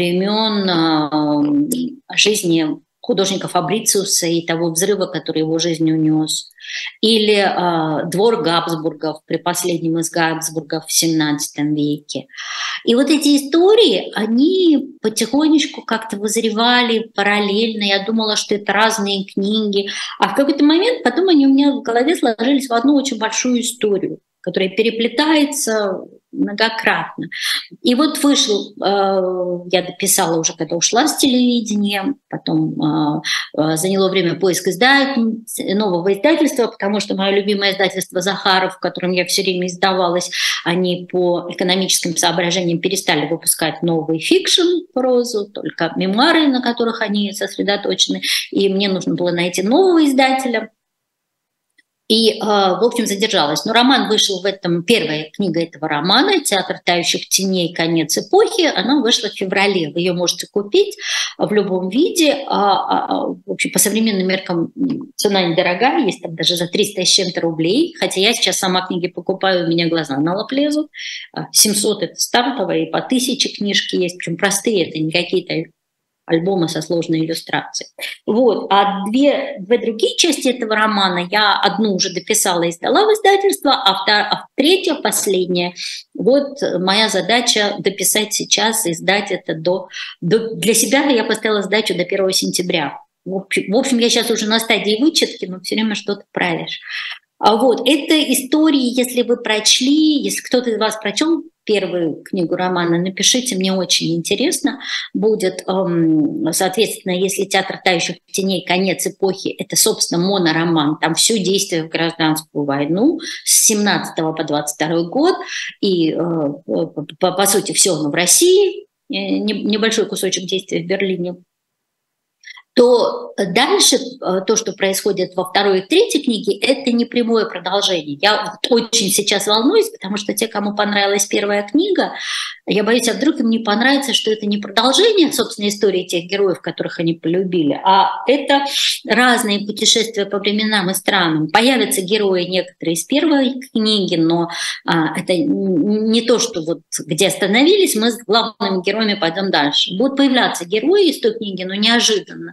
времен э, жизни художника Фабрициуса и того взрыва, который его жизнь унес. Или э, двор Габсбургов при последнем из Габсбургов в семнадцатом веке. И вот эти истории, они потихонечку как-то вызревали параллельно. Я думала, что это разные книги. А в какой-то момент потом они у меня в голове сложились в одну очень большую историю. которая переплетается многократно. И вот вышел, э, я дописала уже, когда ушла с телевидения, потом э, заняло время поиск издать, нового издательства, потому что мое любимое издательство «Захаров», в котором я все время издавалась, они по экономическим соображениям перестали выпускать новый фикшн, прозу, только мемуары, на которых они сосредоточены, и мне нужно было найти нового издателя. И, в общем, задержалась. Но роман вышел в этом, первая книга этого романа «Театр тающих теней. Конец эпохи», она вышла в феврале. Вы ее можете купить в любом виде. В общем, по современным меркам цена недорогая, есть там даже за триста с чем-то рублей. Хотя я сейчас сама книги покупаю, у меня глаза на лоб лезут. семьсот это стартовая, и по тысяче книжки есть, причем простые, это не какие-то альбомы со сложной иллюстрацией. Вот. А две, две другие части этого романа я одну уже дописала и сдала в издательство, а, втор, а третья, последняя, вот моя задача дописать сейчас и сдать это до, до... Для себя я поставила сдачу до первого сентября. В общем, в общем, я сейчас уже на стадии вычетки, но все время что-то правишь. А вот, это истории, если вы прочли, если кто-то из вас прочел первую книгу романа, напишите, мне очень интересно будет. Соответственно, если «Театр тающих теней. Конец эпохи» — это, собственно, монороман, там все действие в гражданскую войну с семнадцатого по двадцать второй год, и, по, по сути, все в России, небольшой кусочек действия в Берлине, то дальше то, что происходит во второй и третьей книге, это не прямое продолжение. Я очень сейчас волнуюсь, потому что те, кому понравилась первая книга, я боюсь, а вдруг им не понравится, что это не продолжение, собственно, истории тех героев, которых они полюбили, а это разные путешествия по временам и странам. Появятся герои некоторые из первой книги, но а, это не то, что вот где остановились, мы с главными героями пойдем дальше. Будут появляться герои из той книги, но неожиданно.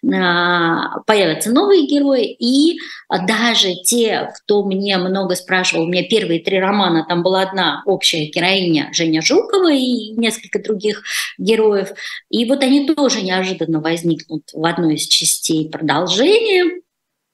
Появятся новые герои, и даже те, кто мне много спрашивал, у меня первые три романа, там была одна общая героиня, Женя Жукова, и несколько других героев, и вот они тоже неожиданно возникнут в одной из частей продолжения.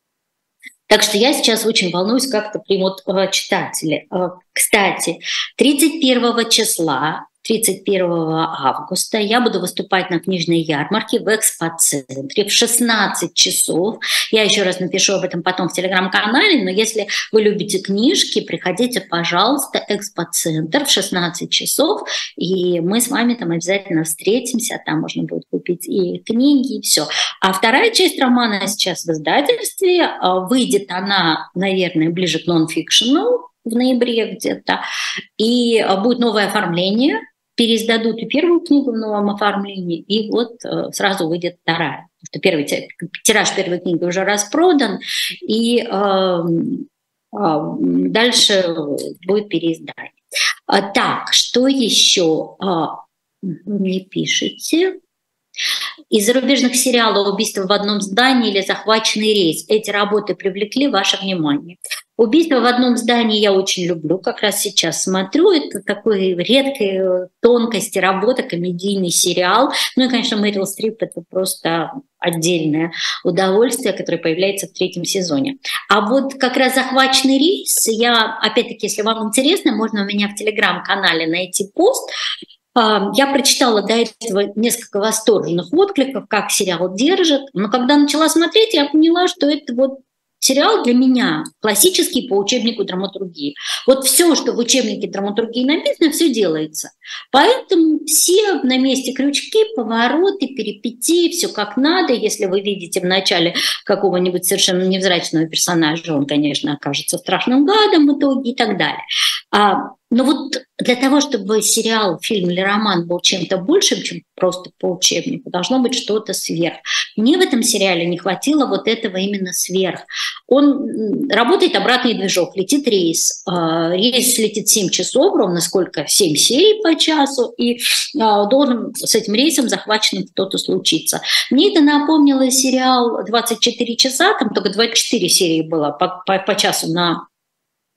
Так что я сейчас очень волнуюсь, как это примут читатели. Кстати, тридцать первого числа, тридцать первого августа я буду выступать на книжной ярмарке в экспоцентре в шестнадцать часов. Я еще раз напишу об этом потом в телеграм-канале, но если вы любите книжки, приходите, пожалуйста, экспоцентр в шестнадцать часов, и мы с вами там обязательно встретимся, там можно будет купить и книги, и все. А вторая часть романа сейчас в издательстве, выйдет она, наверное, ближе к нон-фикшену, в ноябре где-то, и будет новое оформление, переиздадут и первую книгу в новом оформлении, и вот э, сразу выйдет вторая. Потому что первый тираж первой книги уже распродан, и э, э, дальше будет переиздание. А, так, что еще а, вы мне пишете? Из зарубежных сериалов «Убийство в одном здании» или «Захваченный рейс» эти работы привлекли ваше внимание? «Убийство в одном здании» я очень люблю, как раз сейчас смотрю. Это такой редкой тонкости работа, комедийный сериал. Ну и, конечно, Мэрил Стрип — это просто отдельное удовольствие, которое появляется в третьем сезоне. А вот как раз «Захваченный рейс», я, опять-таки, если вам интересно, можно у меня в телеграм-канале найти пост. Я прочитала до этого несколько восторженных откликов, как сериал держит, но когда начала смотреть, я поняла, что это вот сериал для меня классический по учебнику драматургии. Вот все, что в учебнике драматургии написано, все делается. Поэтому все на месте крючки, повороты, перипетии, все как надо. Если вы видите в начале какого-нибудь совершенно невзрачного персонажа, он, конечно, окажется страшным гадом в итоге и так далее. Но вот для того, чтобы сериал, фильм или роман был чем-то большим, чем просто по учебнику, должно быть что-то сверх. Мне в этом сериале не хватило вот этого именно сверх. Он работает обратный движок, летит рейс. Рейс летит семь часов, ровно сколько? семь серий по часу, и должен с этим рейсом захваченным кто-то случиться. Мне это напомнило сериал «двадцать четыре часа», там только двадцать четыре серии было по, по, по часу на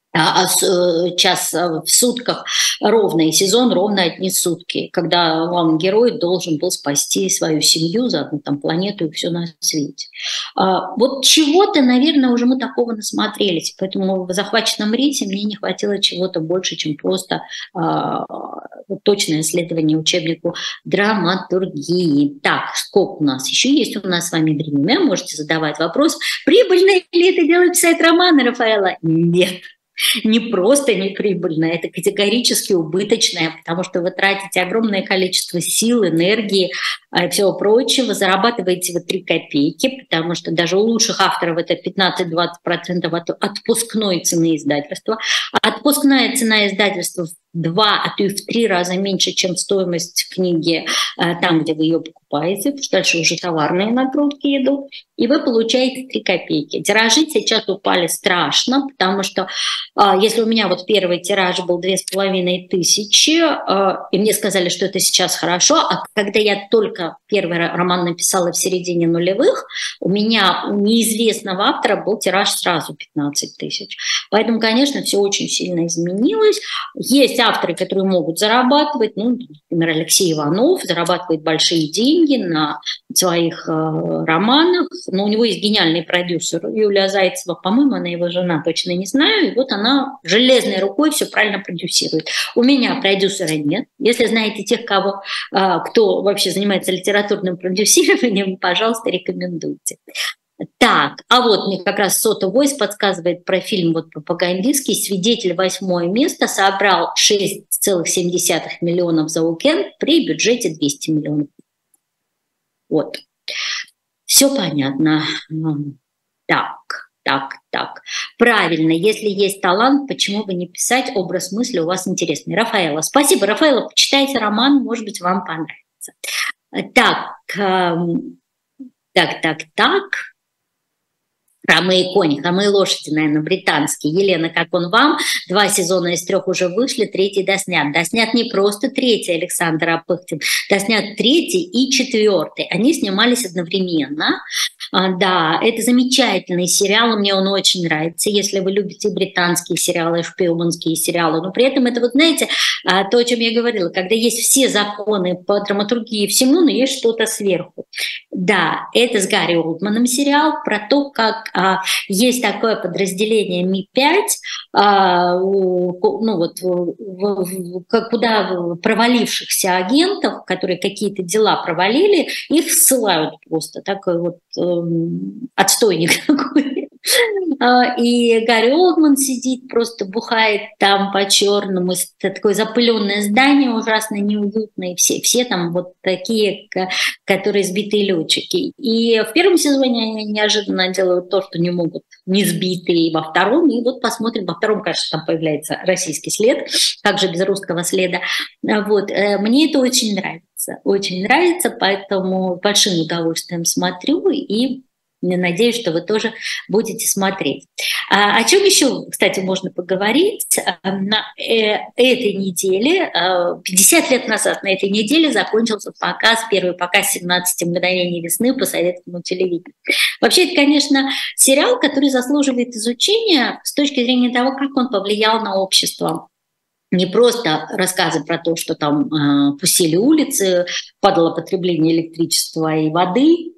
а, а, час в сутках ровно, и сезон ровно одни сутки, когда главный герой должен был спасти свою семью, заодно там планету и все на свете. А, вот чего-то, наверное, уже мы такого насмотрелись, поэтому в «Захваченном рейсе» мне не хватило чего-то больше, чем просто а, точное исследование учебнику драматургии. Так, сколько у нас еще есть? У нас с вами время, можете задавать вопрос. Прибыльно ли это делать писать романы, Рафаэла? Нет. Не просто неприбыльное, это категорически убыточное, потому что вы тратите огромное количество сил, энергии и всего прочего, зарабатываете вы три копейки, потому что даже у лучших авторов это пятнадцать-двадцать процентов от отпускной цены издательства. А отпускная цена издательства в два, а то и в три раза меньше, чем стоимость книги там, где вы ее покупаете, потому что дальше уже товарные накрутки идут, и вы получаете три копейки. Тиражи сейчас упали страшно, потому что если у меня вот первый тираж был две с половиной тысячи, и мне сказали, что это сейчас хорошо, а когда я только первый роман написала в середине нулевых, у меня у неизвестного автора был тираж сразу пятнадцать тысяч. Поэтому, конечно, все очень сильно изменилось. Есть авторы, которые могут зарабатывать, ну, например, Алексей Иванов зарабатывает большие деньги на своих э, романах, но у него есть гениальный продюсер Юлия Зайцева, по-моему, она его жена, точно не знаю, и вот она железной рукой все правильно продюсирует. У меня продюсера нет. Если знаете тех, кого, э, кто вообще занимается литературным продюсированием, пожалуйста, рекомендуйте. Так, а вот мне как раз Сота Войс подсказывает про фильм вот пропагандистский «Свидетель», восьмое место, собрал шесть целых семь десятых миллионов за уикенд при бюджете двести миллионов. Вот, все понятно. Так, так, так. Правильно, если есть талант, почему бы не писать, образ мысли у вас интересный. Рафаэла, спасибо, Рафаэла, почитайте роман, может быть, вам понравится. Так, так, так, так. Хромые кони, хромые лошади, наверное, британские. Елена, как он вам? Два сезона из трех уже вышли, третий доснят. Доснят не просто третий Александр Апыхтин, доснят третий и четвертый. Они снимались одновременно. А, да, это замечательный сериал, мне он очень нравится, если вы любите британские сериалы, шпионские сериалы. Но при этом это, вот знаете, то, о чем я говорила, когда есть все законы по драматургии и всему, но есть что-то сверху. Да, это с Гарри Олдманом сериал про то, как а, есть такое подразделение Ми пять, а, ну вот, в, в, куда провалившихся агентов, которые какие-то дела провалили, их ссылают просто, такой вот э, отстойник такой. И Гарри Олдман сидит, просто бухает там по-черному, такое запыленное здание ужасно неуютное, все, все там вот такие, которые сбитые летчики. И в первом сезоне они неожиданно делают то, что не могут, не сбитые, и во втором, и вот посмотрим, во втором, конечно, там появляется российский след, как же без русского следа. Вот. Мне это очень нравится, очень нравится, поэтому большим удовольствием смотрю и надеюсь, что вы тоже будете смотреть. А, о чем еще, кстати, можно поговорить? На э, этой неделе, э, пятьдесят лет назад, на этой неделе закончился показ, первый показ «семнадцати мгновений весны» по советскому телевидению. Вообще, это, конечно, сериал, который заслуживает изучения с точки зрения того, как он повлиял на общество. Не просто рассказы про то, что там э, пустили улицы, падало потребление электричества и воды,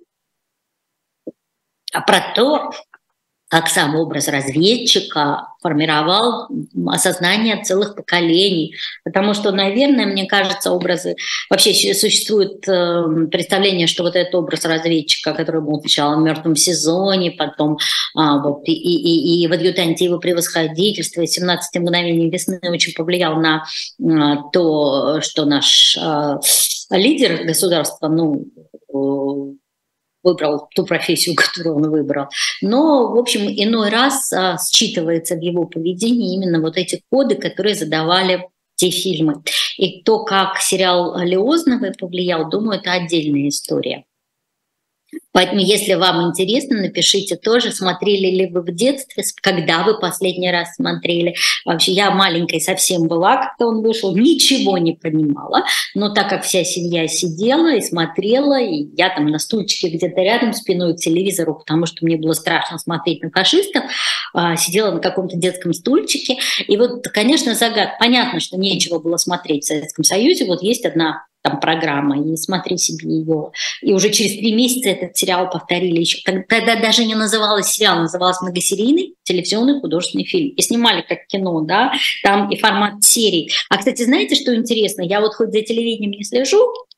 а про то, как сам образ разведчика формировал осознание целых поколений. Потому что, наверное, мне кажется, образы... Вообще существует э, представление, что вот этот образ разведчика, который был сначала в «Мертвом сезоне», потом а, вот, и, и, и в «Адъютанте его превосходительства», и «семнадцати мгновений весны» очень повлиял на а, то, что наш а, лидер государства, ну, выбрал ту профессию, которую он выбрал. Но, в общем, иной раз а, считывается в его поведении именно вот эти коды, которые задавали те фильмы. И то, как сериал «Лиозновый» повлиял, думаю, это отдельная история. Поэтому, если вам интересно, напишите тоже, смотрели ли вы в детстве, когда вы последний раз смотрели. Вообще, я маленькой совсем была, когда он вышел, ничего не понимала, но так как вся семья сидела и смотрела, и я там на стульчике где-то рядом спиной к телевизору, потому что мне было страшно смотреть на фашистов, сидела на каком-то детском стульчике. И вот, конечно, загад... понятно, что нечего было смотреть в Советском Союзе. Вот есть одна там программа, и смотри себе ее. И уже через три месяца этот сериал повторили еще. Тогда даже не называлось сериал, назывался многосерийный телевизионный художественный фильм. И снимали как кино, да, там и формат серий. А, кстати, знаете, что интересно? Я вот хоть за телевидением не слежу,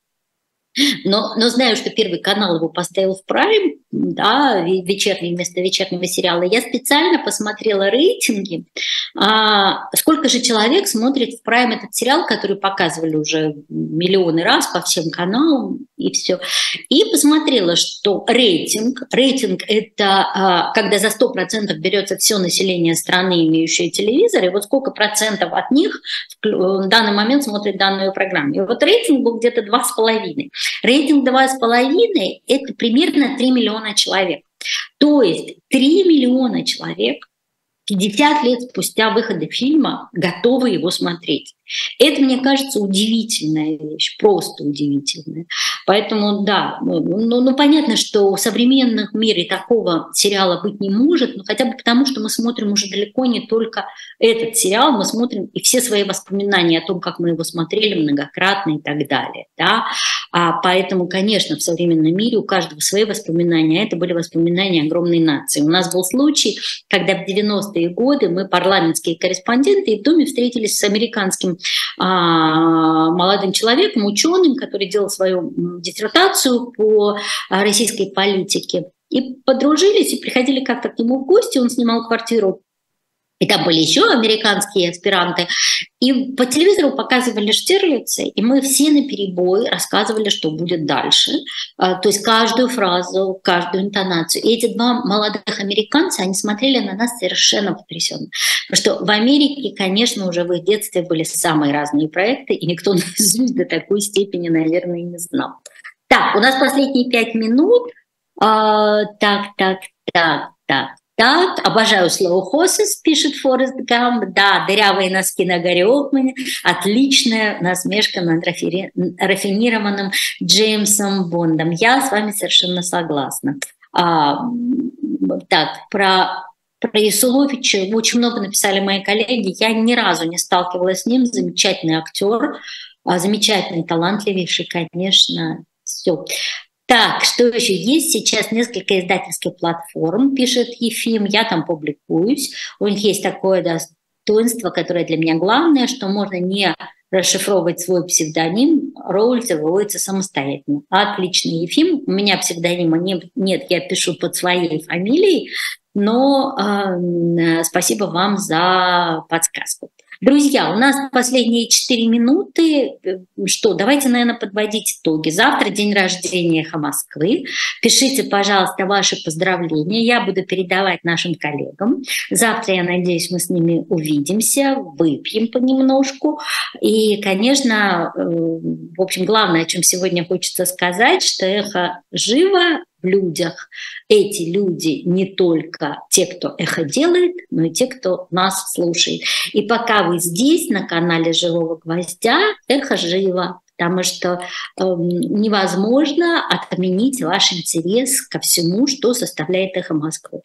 Но, но знаю, что Первый канал его поставил в прайм, да, вечерний, вместо вечернего сериала. Я специально посмотрела рейтинги, а, сколько же человек смотрит в прайм этот сериал, который показывали уже миллионы раз по всем каналам и все. И посмотрела, что рейтинг, рейтинг это а, когда за сто процентов берется все население страны, имеющее телевизор, и вот сколько процентов от них в данный момент смотрит данную программу. И вот рейтинг был где-то два с половиной. Рейтинг два с половиной – это примерно три миллиона человек. То есть три миллиона человек пятьдесят лет спустя выхода фильма готовы его смотреть. Это, мне кажется, удивительная вещь, просто удивительная. Поэтому, да, ну, ну, ну понятно, что в современном мире такого сериала быть не может, но хотя бы потому, что мы смотрим уже далеко не только этот сериал, мы смотрим и все свои воспоминания о том, как мы его смотрели многократно и так далее. Да? А поэтому, конечно, в современном мире у каждого свои воспоминания, а это были воспоминания огромной нации. У нас был случай, когда в девяностые годы мы, парламентские корреспонденты, и в Доме встретились с американским а, молодым человеком, ученым, который делал свою диссертацию по российской политике. И подружились, и приходили как-то к нему в гости, он снимал квартиру. И там были еще американские аспиранты. И по телевизору показывали Штирлица, и мы все наперебой рассказывали, что будет дальше. То есть каждую фразу, каждую интонацию. И эти два молодых американца, они смотрели на нас совершенно потрясенно. Потому что в Америке, конечно, уже в их детстве были самые разные проекты, и никто наизусть до такой степени, наверное, не знал. Так, у нас последние пять минут. А, так, так, так, так. Так, обожаю слово «horses», пишет Форест Гамп. Да, дырявые носки на Гарри Олдмане. Отличная насмешка над рафи... рафинированным Джеймсом Бондом. Я с вами совершенно согласна. А, так, про, про Ясуловича очень много написали мои коллеги. Я ни разу не сталкивалась с ним. Замечательный актер, замечательный, талантливейший, конечно, все. Так, что еще есть? Сейчас несколько издательских платформ, пишет Ефим, я там публикуюсь. У них есть такое достоинство, которое для меня главное, что можно не расшифровывать свой псевдоним, Роулинг выводится самостоятельно. Отлично, Ефим. У меня псевдонима нет, нет, я пишу под своей фамилией, но э, спасибо вам за подсказку. Друзья, у нас последние четыре минуты. Что, давайте, наверное, подводить итоги. Завтра день рождения «Эхо Москвы». Пишите, пожалуйста, ваши поздравления. Я буду передавать нашим коллегам. Завтра, я надеюсь, мы с ними увидимся, выпьем понемножку. И, конечно, в общем, главное, о чем сегодня хочется сказать, что «Эхо» живо в людях. Эти люди не только те, кто эхо делает, но и те, кто нас слушает. И пока вы здесь, на канале «Живого гвоздя», эхо живо, потому что э, невозможно отменить ваш интерес ко всему, что составляет «Эхо Москвы».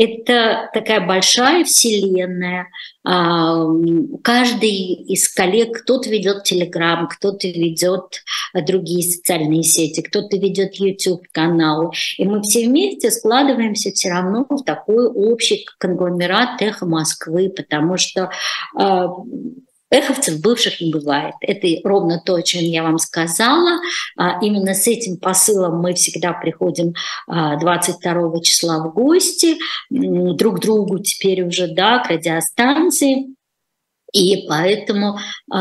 Это такая большая вселенная. Э, каждый из коллег, кто-то ведет Телеграм, кто-то ведет другие социальные сети, кто-то ведет YouTube-канал. И мы все вместе складываемся все равно в такой общий конгломерат «Эхо Москвы», потому что э, эховцев бывших не бывает. Это ровно то, о чем я вам сказала. Именно с этим посылом мы всегда приходим двадцать второго числа в гости друг к другу теперь уже, да, к радиостанции. И поэтому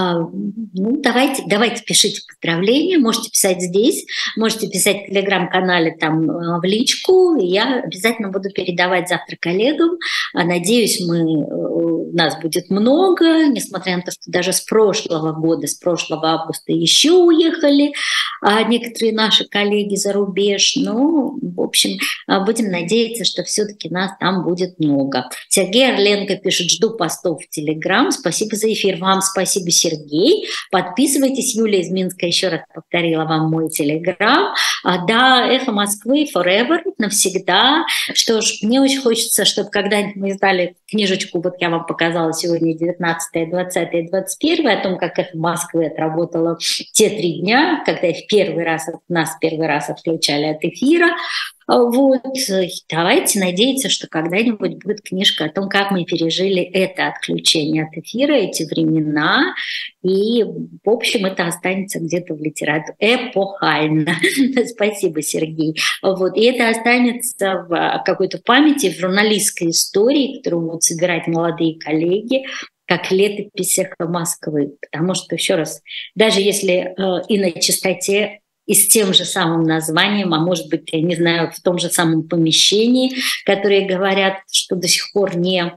ну, давайте, давайте пишите поздравления, можете писать здесь, можете писать в телеграм-канале там в личку, и я обязательно буду передавать завтра коллегам. Надеюсь, мы нас будет много, несмотря на то, что даже с прошлого года, с прошлого августа еще уехали а некоторые наши коллеги за рубеж. Ну, в общем, будем надеяться, что все-таки нас там будет много. Сергей Орленко пишет: жду постов в Телеграм. Спасибо за эфир. Вам спасибо, Сергей. Подписывайтесь. Юлия из Минска еще раз повторила вам мой Телеграм. А, да, «Эхо Москвы» forever, навсегда. Что ж, мне очень хочется, чтобы когда-нибудь мы издали книжечку, вот я вам показала сегодня девятнадцатое, двадцатое, двадцать первое, о том, как «Эхо Москвы» отработало те три дня, когда их первый раз, нас первый раз отключали от эфира. Вот. Давайте надеяться, что когда-нибудь будет книжка о том, как мы пережили это отключение от эфира, эти времена. И, в общем, это останется где-то в литературе эпохально. Спасибо, Сергей. Вот. И это останется в какой-то памяти, в журналистской истории, которую будут собирать молодые коллеги, как летопись «Эхо Москвы». Потому что, еще раз, даже если э, и на частоте, и с тем же самым названием, а может быть, я не знаю, в том же самом помещении, которые говорят, что до сих пор не,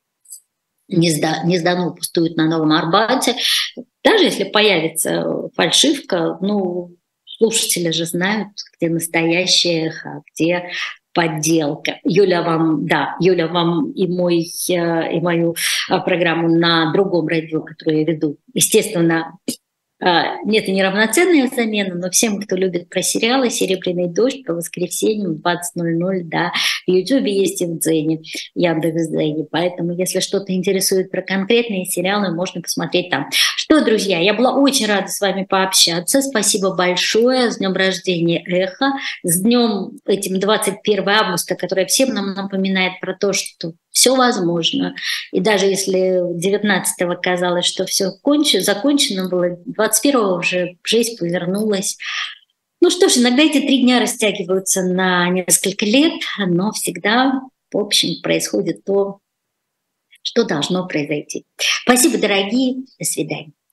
не, сда, не сдано, пустует на Новом Арбате. Даже если появится фальшивка, ну, слушатели же знают, где настоящее эхо, где подделка. Юля вам, да, Юля вам и, мой, и мою программу на другом радио, которую я веду, естественно, нет, и неравноценная замена, но всем, кто любит про сериалы, «Серебряный дождь» по воскресеньям в двадцать ноль ноль, да, в Ютубе есть и в Дзене, Яндекс.Дзене. Поэтому, если что-то интересует про конкретные сериалы, можно посмотреть там. Что, друзья, я была очень рада с вами пообщаться. Спасибо большое. С днем рождения «Эхо». С днем этим двадцать первого августа, которое всем нам напоминает про то, что все возможно. И даже если девятнадцатого казалось, что все кончено, закончено было, двадцать первого уже жизнь повернулась. Ну что ж, иногда эти три дня растягиваются на несколько лет, но всегда, в общем, происходит то, что должно произойти. Спасибо, дорогие. До свидания.